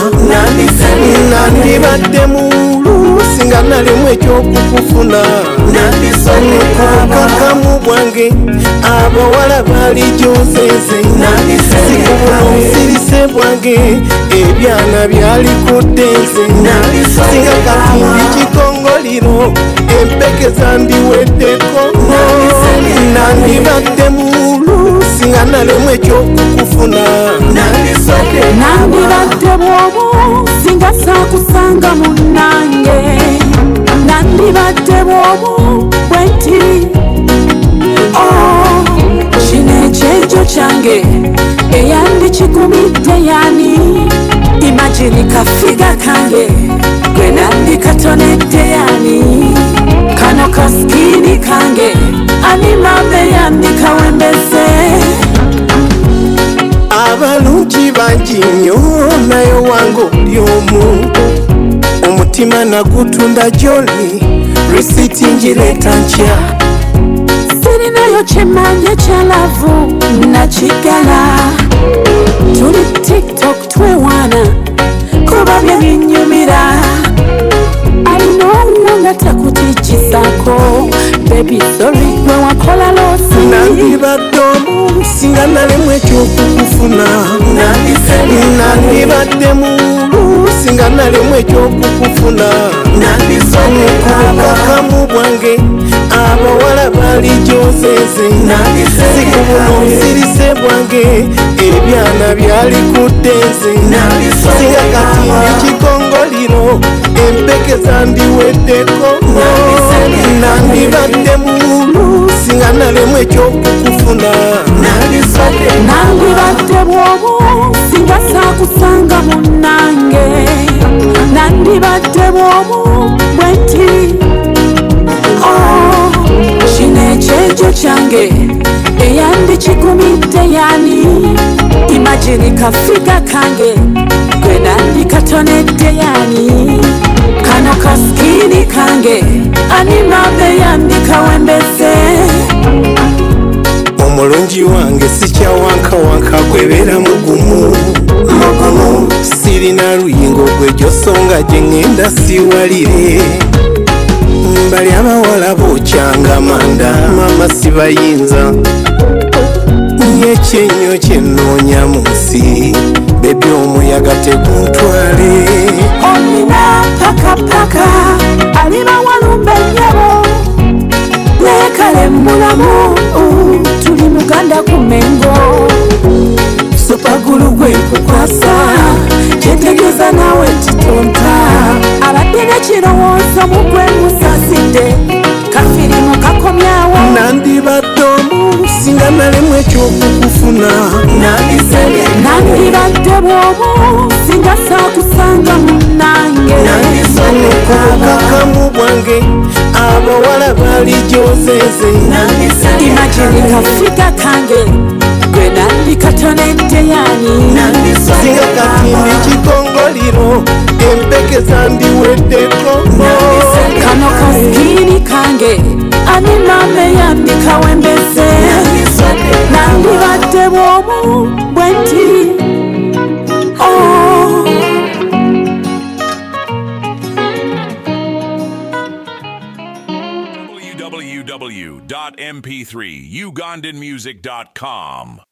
nandibadde mulu singa nalemu ekyokukufuna okukakamu bwange abawala bali gyozeze sikubula obusirise bwange ebyana byali kuddenze singa katindi kikongoliro empekeza ndiweddeko nandibadde mulu singa nalemu ekyokukufuna nandibadde bwomu singa saakusanga munnange nandibadde bwomu bwenti kino ekyejo kyange eyandikigumidde yani imagini kafiga kange gwe nandikatonedde yani kano kaskini kange animambe yandikawembeze abalungi bangi nnyo naye wange oli omu omutima nagutunda gyoli risiti ngireeta ntya sirinayo kyemanye kyalavu nakigala tuli tiktok twewaana kuba bye binyumira alina omuwo nga takutikisaako bebi sori gwe wakola loosi nandibadde omu singa nalemu ekyokukufuna nandibadde mulu singa nalemu ekyokukufuna okukakamu bwange abawala bali gyozeze sikubula obusirise bwange ebyana byali kuddenze singa katindi kikongoliro empekeza ndiweddeko nandibadde mulu singa nalemu ekyokukufuna nandibadde bwomu singa saakusanga munnange nandibadde bwomu bwenti kino ekyejo kyange eyandikigumidde yani imagini kafiga kange gwe nandikatonedde yani kano kaskini kange animambe yandikawembeze omulungi wange sikyawankawanka gwebeera mugumu sirina luyingo gwejosonga gye ŋŋenda siwalire bali abawala bokyanga manda mama sibayinza nyekyenyo kyenoonya mu nsi bebi omuyaga teguntwale omina pakapaka alibawalumba ennyabo nekale mulamu tuli muganda ku mengo supagulu gwekukwasa kyetegeeza nawe titonta abadde nekirowoozo mugwe musasidde kafirimu kakomyawo nandibadde omu singa nalemu ekyokukufuna nandibadde bwomu singa saakusanga munnange okukakamu bwange abawala bali gyozeze imagini kafiga kange gwe nandikatonedde yani singa katindi kikongoliro empekeza ndiweddeko kano kaskini kange animambe yandikawembeze nandibadde bwomu bwenti www.mp3ugandanmusic.com